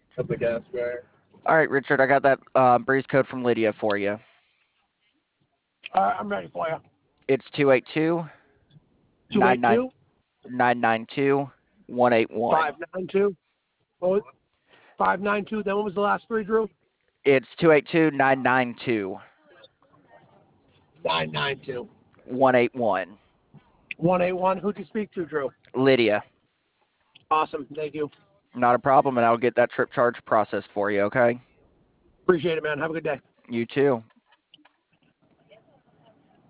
All right, Richard, I got that breeze code from Lydia for you. I'm ready for you. It's 282 282 992 181. 592. Oh, 592. Then what was the last three, Drew? It's 282 992 992. 181. 181. Who'd you speak to, Drew? Lydia. Awesome. Thank you. Not a problem, and I'll get that trip charge processed for you, okay? Appreciate it, man. Have a good day. You too.